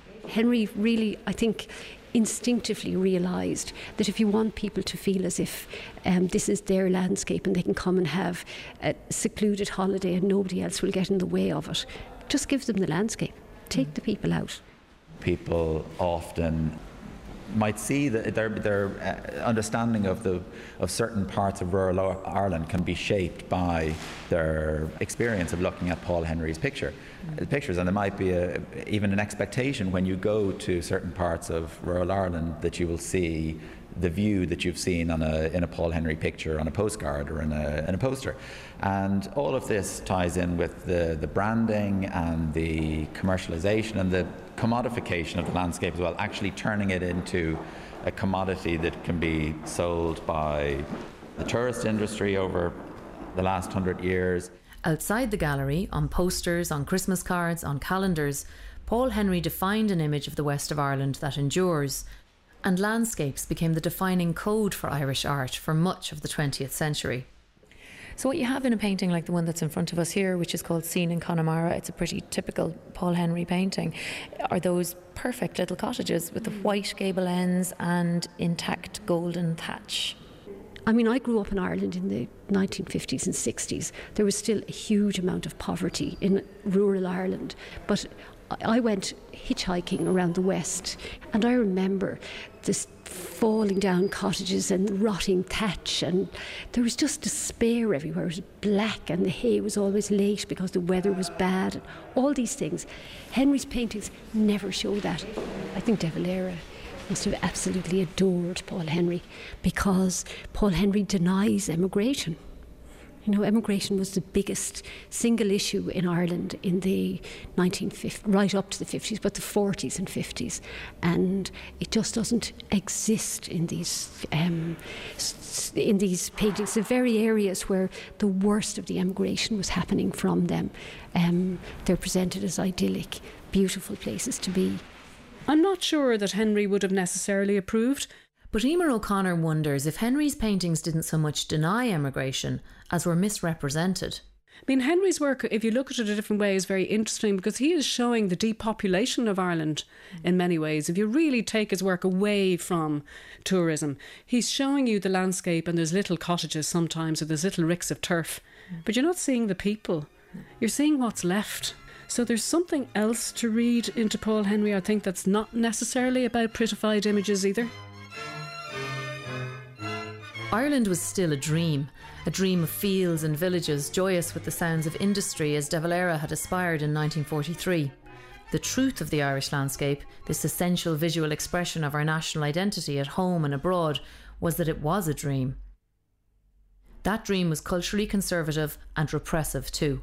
Henry really, I think, instinctively realised that if you want people to feel as if um, this is their landscape and they can come and have a secluded holiday and nobody else will get in the way of it, just give them the landscape. Take the people out. People often might see that their, their uh, understanding of the of certain parts of rural Ireland can be shaped by their experience of looking at Paul Henry's picture, mm. uh, pictures, and there might be a, even an expectation when you go to certain parts of rural Ireland that you will see the view that you've seen on a, in a Paul Henry picture on a postcard or in a, in a poster. And all of this ties in with the, the branding and the commercialisation and the commodification of the landscape as well, actually turning it into a commodity that can be sold by the tourist industry over the last hundred years. Outside the gallery, on posters, on Christmas cards, on calendars, Paul Henry defined an image of the west of Ireland that endures. And landscapes became the defining code for Irish art for much of the twentieth century. So what you have in a painting like the one that's in front of us here, which is called Scene in Connemara, it's a pretty typical Paul Henry painting, are those perfect little cottages with the white gable ends and intact golden thatch. I mean, I grew up in Ireland in the nineteen fifties and sixties. There was still a huge amount of poverty in rural Ireland, but I went hitchhiking around the west, and I remember this falling down cottages and rotting thatch, and there was just despair everywhere. It was black and the hay was always late because the weather was bad, and all these things. Henry's paintings never show that. I think De Valera must have absolutely adored Paul Henry, because Paul Henry denies emigration. You know, emigration was the biggest single issue in Ireland in the nineteen fifties, right up to the fifties, but the forties and fifties. And it just doesn't exist in these um, in these paintings, the very areas where the worst of the emigration was happening from them. Um, they're presented as idyllic, beautiful places to be. I'm not sure that Henry would have necessarily approved. But Emer O'Connor wonders if Henry's paintings didn't so much deny emigration as were misrepresented. I mean, Henry's work, if you look at it a different way, is very interesting because he is showing the depopulation of Ireland in many ways. If you really take his work away from tourism, he's showing you the landscape, and there's little cottages sometimes, or there's little ricks of turf. But you're not seeing the people. You're seeing what's left. So there's something else to read into Paul Henry, I think, that's not necessarily about prettified images either. Ireland was still a dream, a dream of fields and villages joyous with the sounds of industry as De Valera had aspired in nineteen forty-three. The truth of the Irish landscape, this essential visual expression of our national identity at home and abroad, was that it was a dream. That dream was culturally conservative and repressive too.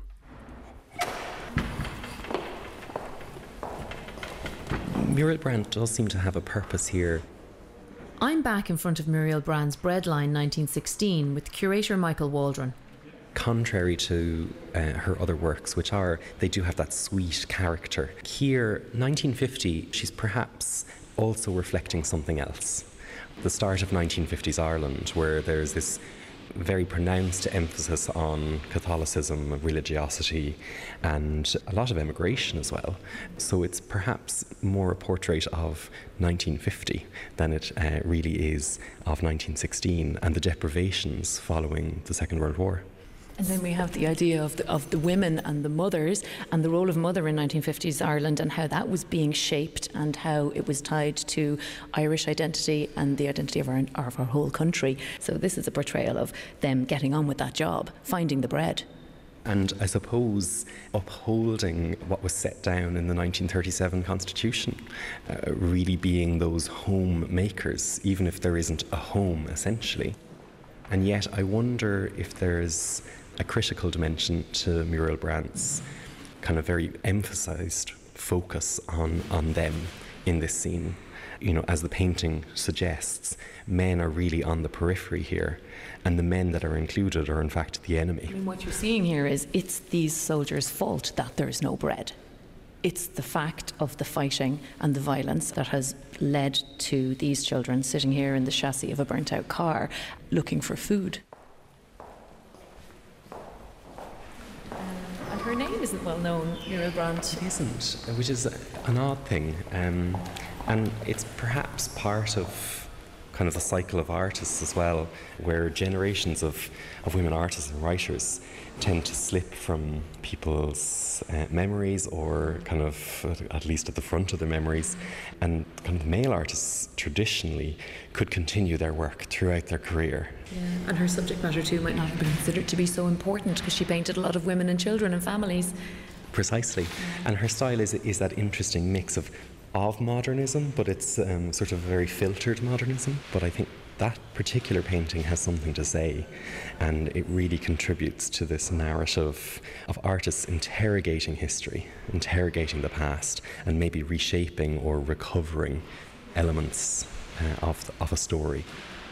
Muriel Brandt does seem to have a purpose here. I'm back in front of Muriel Brandt's Breadline nineteen sixteen with curator Michael Waldron. Contrary to uh, her other works, which are, they do have that sweet character. Here, nineteen fifty, she's perhaps also reflecting something else. The start of nineteen fifties Ireland, where there's this very pronounced emphasis on Catholicism, religiosity, and a lot of emigration as well. So it's perhaps more a portrait of nineteen fifty than it uh, really is of nineteen sixteen and the deprivations following the Second World War. And then we have the idea of the, of the women and the mothers and the role of mother in nineteen fifties Ireland and how that was being shaped and how it was tied to Irish identity and the identity of our, of our whole country. So this is a portrayal of them getting on with that job, finding the bread. And I suppose upholding what was set down in the nineteen thirty-seven Constitution, uh, really being those homemakers, even if there isn't a home, essentially. And yet I wonder if there's a critical dimension to Muriel Brandt's kind of very emphasised focus on, on them in this scene. You know, as the painting suggests, men are really on the periphery here, and the men that are included are in fact the enemy. I mean, what you're seeing here is it's these soldiers' fault that there's no bread. It's the fact of the fighting and the violence that has led to these children sitting here in the chassis of a burnt-out car looking for food. And her name isn't well known, Muriel Brandt. It isn't, which is an odd thing. Um, and it's perhaps part of kind of the cycle of artists as well, where generations of, of women artists and writers tend to slip from people's uh, memories, or kind of at least at the front of their memories, and kind of male artists traditionally could continue their work throughout their career. Yeah. And her subject matter too might not have been considered to be so important because she painted a lot of women and children and families. Precisely. And her style is, is that interesting mix of of modernism, but it's um, sort of a very filtered modernism. But I think that particular painting has something to say, and it really contributes to this narrative of artists interrogating history, interrogating the past, and maybe reshaping or recovering elements uh, of, the, of a story.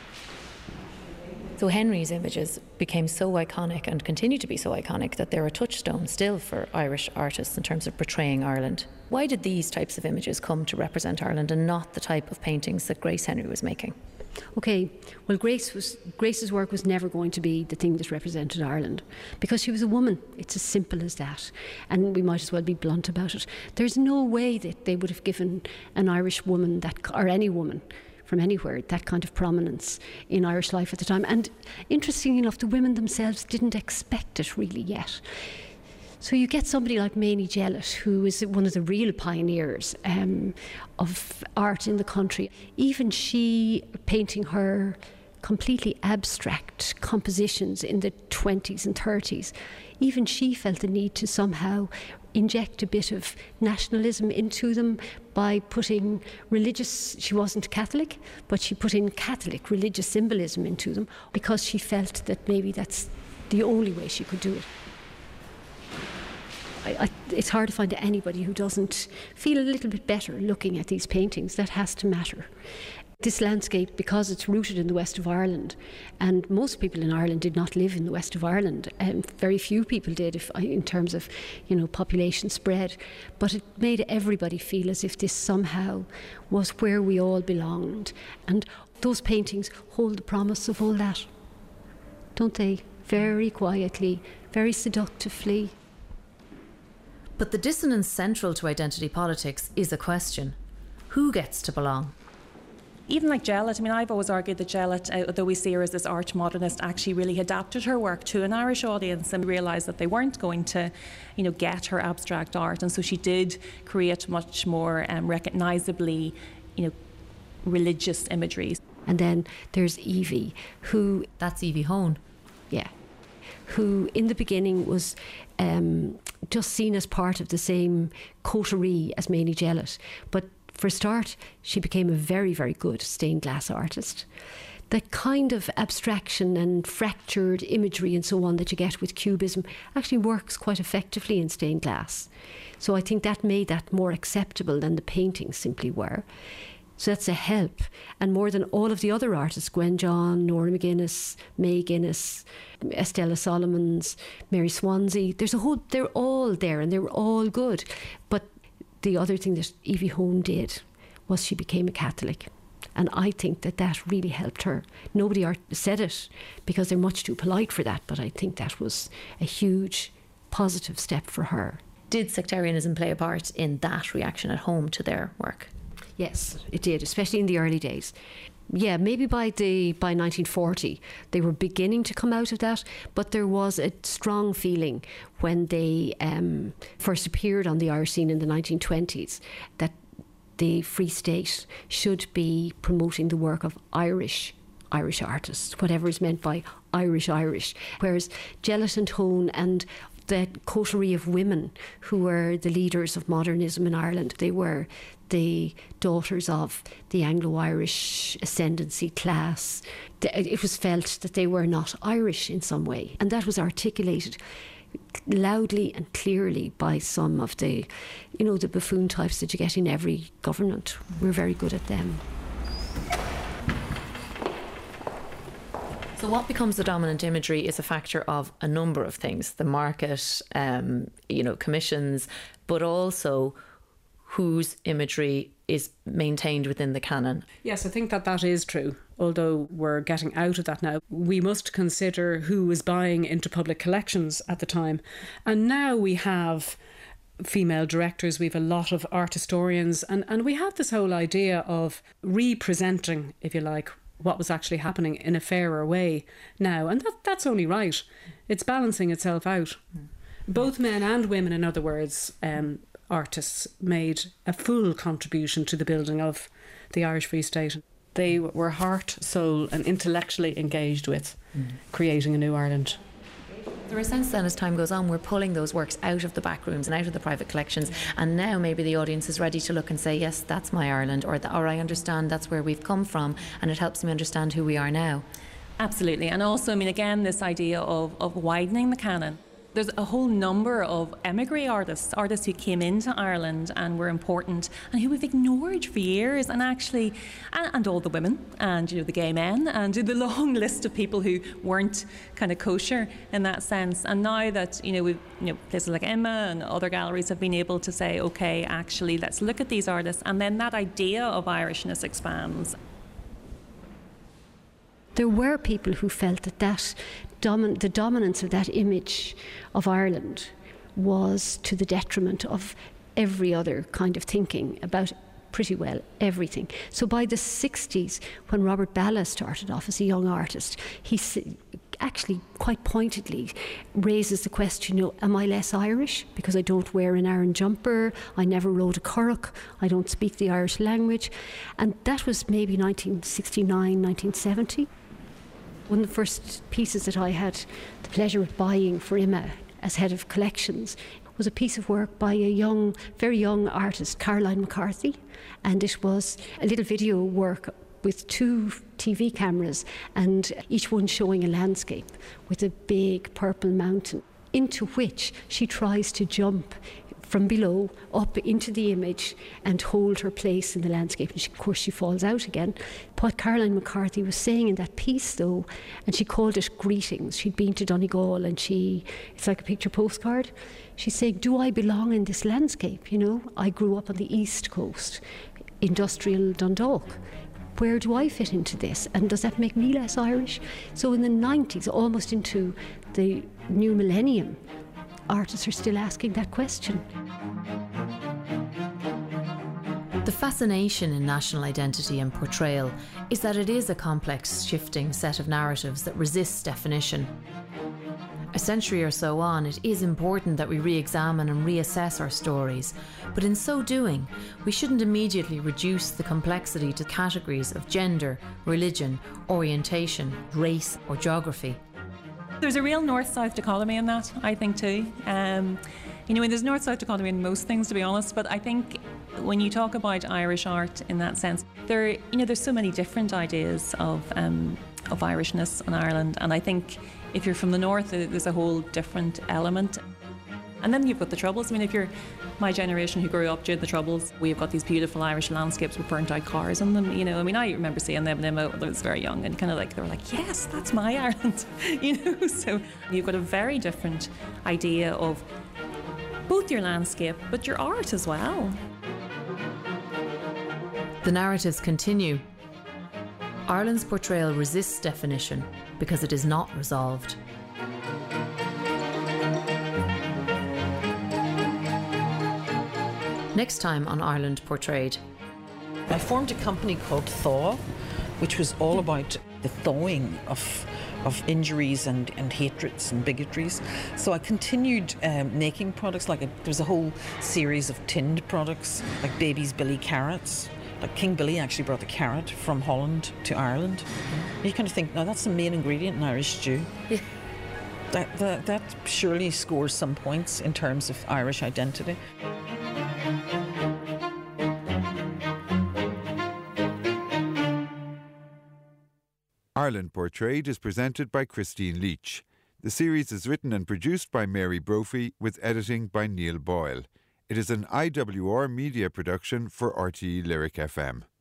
So Henry's images became so iconic and continue to be so iconic that they're a touchstone still for Irish artists in terms of portraying Ireland. Why did these types of images come to represent Ireland and not the type of paintings that Grace Henry was making? Okay, well, Grace was Grace's work was never going to be the thing that represented Ireland because she was a woman. It's as simple as that, and we might as well be blunt about it. There's no way that they would have given an Irish woman that, or any woman from anywhere, that kind of prominence in Irish life at the time. And interestingly enough, the women themselves didn't expect it really yet. So you get somebody like Mamie Jellett, who is one of the real pioneers um, of art in the country. Even she, painting her completely abstract compositions in the twenties and thirties, even she felt the need to somehow inject a bit of nationalism into them by putting religious, she wasn't Catholic, but she put in Catholic religious symbolism into them because she felt that maybe that's the only way she could do it. I, I, it's hard to find anybody who doesn't feel a little bit better looking at these paintings. That has to matter. This landscape, because it's rooted in the west of Ireland, and most people in Ireland did not live in the west of Ireland, and um, very few people did if, in terms of, you know, population spread, but it made everybody feel as if this somehow was where we all belonged. And those paintings hold the promise of all that, don't they? Very quietly, very seductively. But the dissonance central to identity politics is a question. Who gets to belong? Even like Jellett, I mean, I've always argued that Jellett, uh, although we see her as this arch modernist, actually really adapted her work to an Irish audience and realised that they weren't going to, you know, get her abstract art, and so she did create much more um, recognisably, you know, religious imagery. And then there's Evie, who... That's Evie Hone. Yeah. Who in the beginning was um, just seen as part of the same coterie as Mamie Jellett, but for a start, she became a very, very good stained glass artist. The kind of abstraction and fractured imagery and so on that you get with Cubism actually works quite effectively in stained glass. So I think that made that more acceptable than the paintings simply were. So that's a help. And more than all of the other artists, Gwen John, Nora McGuinness, May Guinness, Estella Solomons, Mary Swansea, there's a whole, they're all there and they were all good. But the other thing that Evie Hone did was she became a Catholic. And I think that that really helped her. Nobody art- said it because they're much too polite for that, but I think that was a huge positive step for her. Did sectarianism play a part in that reaction at home to their work? Yes, it did, especially in the early days. yeah, maybe by the by nineteen forty they were beginning to come out of that, but there was a strong feeling when they um, first appeared on the Irish scene in the nineteen twenties that the Free State should be promoting the work of Irish Irish artists, whatever is meant by Irish Irish. Whereas Jellett and Hone and the coterie of women who were the leaders of modernism in Ireland, they were the daughters of the Anglo-Irish ascendancy class. It was felt that they were not Irish in some way, and that was articulated loudly and clearly by some of the, you know, the buffoon types that you get in every government. We're very good at them. So what becomes the dominant imagery is a factor of a number of things: the market, um, you know, commissions, but also whose imagery is maintained within the canon. Yes, I think that that is true. Although we're getting out of that now, we must consider who was buying into public collections at the time. And now we have female directors, we have a lot of art historians, and, and we have this whole idea of representing, if you like, what was actually happening in a fairer way now. And that, that's only right. It's balancing itself out. Mm. Both men and women, in other words, um, artists made a full contribution to the building of the Irish Free State. They were heart, soul and intellectually engaged with mm. creating a new Ireland. There is a sense then, as time goes on, we're pulling those works out of the back rooms and out of the private collections, and now maybe the audience is ready to look and say, yes, that's my Ireland, or, or I understand that's where we've come from, and it helps me understand who we are now. Absolutely. And also, I mean, again, this idea of, of widening the canon. There's a whole number of emigre artists, artists who came into Ireland and were important and who we've ignored for years, and actually, and, and all the women and, you know, the gay men and the long list of people who weren't kind of kosher in that sense. And now that, you know, we've, you know, places like Emma and other galleries have been able to say, okay, actually, let's look at these artists, and then that idea of Irishness expands. There were people who felt that, that domin- the dominance of that image of Ireland was to the detriment of every other kind of thinking about pretty well everything. So by the sixties, when Robert Balla started off as a young artist, he actually quite pointedly raises the question, you know, am I less Irish because I don't wear an Aran jumper, I never rode a curragh, I don't speak the Irish language? And that was maybe nineteen sixty-nine, nineteen seventy. One of the first pieces that I had the pleasure of buying for Emma as head of collections was a piece of work by a young, very young artist, Caroline McCarthy, and it was a little video work with two T V cameras and each one showing a landscape with a big purple mountain, into which she tries to jump from below up into the image and hold her place in the landscape. And she, of course she falls out again. What Caroline McCarthy was saying in that piece, though, and she called it Greetings. She'd been to Donegal and she, it's like a picture postcard. She's saying, do I belong in this landscape? You know, I grew up on the East Coast, industrial Dundalk. Where do I fit into this? And does that make me less Irish? So in the nineties, almost into the new millennium, artists are still asking that question. The fascination in national identity and portrayal is that it is a complex, shifting set of narratives that resists definition. A century or so on, it is important that we re-examine and reassess our stories, but in so doing, we shouldn't immediately reduce the complexity to categories of gender, religion, orientation, race or geography. There's a real north-south dichotomy in that, I think, too. Um, you know, there's north-south dichotomy in most things, to be honest, but I think when you talk about Irish art in that sense, there, you know, there's so many different ideas of um, of Irishness in Ireland, and I think if you're from the north, there's a whole different element. And then you've got the Troubles. I mean, if you're my generation who grew up during the Troubles, we've got these beautiful Irish landscapes with burnt out cars in them, you know. I mean, I remember seeing them when I was very young and kind of like, they were like, yes, that's my Ireland, you know. So you've got a very different idea of both your landscape, but your art as well. The narratives continue. Ireland's portrayal resists definition because it is not resolved. Next time on Ireland Portrayed. I formed a company called Thaw, which was all about the thawing of of injuries and, and hatreds and bigotries. So I continued um, making products, like a, there was a whole series of tinned products, like Baby's Billy carrots. Like King Billy actually brought the carrot from Holland to Ireland. Mm-hmm. You kind of think, now that's the main ingredient in Irish stew. Yeah. That, that, that surely scores some points in terms of Irish identity. Ireland Portrayed is presented by Christine Leach. The series is written and produced by Mary Brophy with editing by Neil Boyle. It is an I W R media production for R T E Lyric F M.